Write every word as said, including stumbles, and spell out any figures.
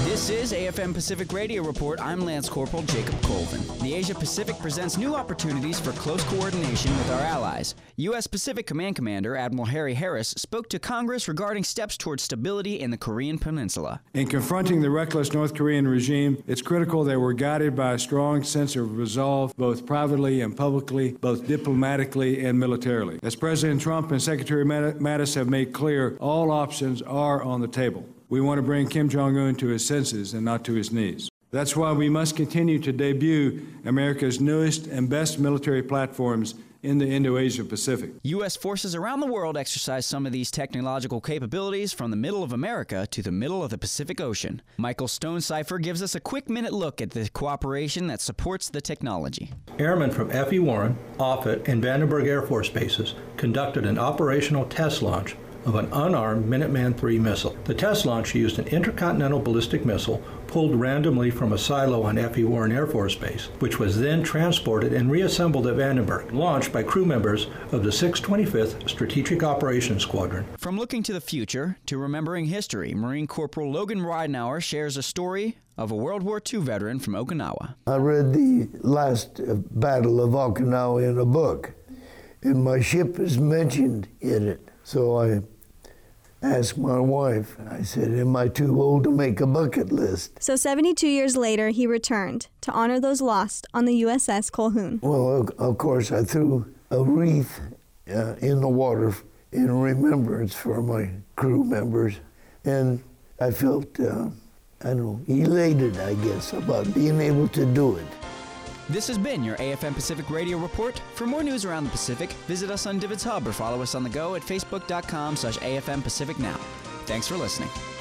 This is A F M Pacific Radio Report. I'm Lance Corporal Jacob Colvin. The Asia Pacific presents new opportunities for close coordination with our allies. U S Pacific Command Commander Admiral Harry Harris spoke to Congress regarding steps towards stability in the Korean Peninsula. In confronting the reckless North Korean regime, it's critical that we're guided by a strong sense of resolve, both privately and publicly, both diplomatically and militarily. As President Trump and Secretary Mattis have made clear, all options are on the table. We want to bring Kim Jong-un to his senses and not to his knees. That's why we must continue to debut America's newest and best military platforms in the Indo-Asia Pacific. U S forces around the world exercise some of these technological capabilities from the middle of America to the middle of the Pacific Ocean. Michael Stonecipher gives us a quick minute look at the cooperation that supports the technology. Airmen from F E. Warren, Offutt, and Vandenberg Air Force bases conducted an operational test launch of an unarmed Minuteman three missile. The test launch used an intercontinental ballistic missile pulled randomly from a silo on F E. Warren Air Force Base, which was then transported and reassembled at Vandenberg, launched by crew members of the six twenty-fifth Strategic Operations Squadron. From looking to the future to remembering history, Marine Corporal Logan Ridenauer shares a story of a World War Two veteran from Okinawa. I read the last Battle of Okinawa in a book, and my ship is mentioned in it. So I asked my wife, I said, am I too old to make a bucket list? So seventy-two years later, he returned to honor those lost on the U S S Colhoun. Well, of course, I threw a wreath uh, in the water in remembrance for my crew members. And I felt, uh, I don't know, elated, I guess, about being able to do it. This has been your A F M Pacific Radio Report. For more news around the Pacific, visit us on Divots Hub or follow us on the go at facebook dot com slash A F M Pacific Now. Thanks for listening.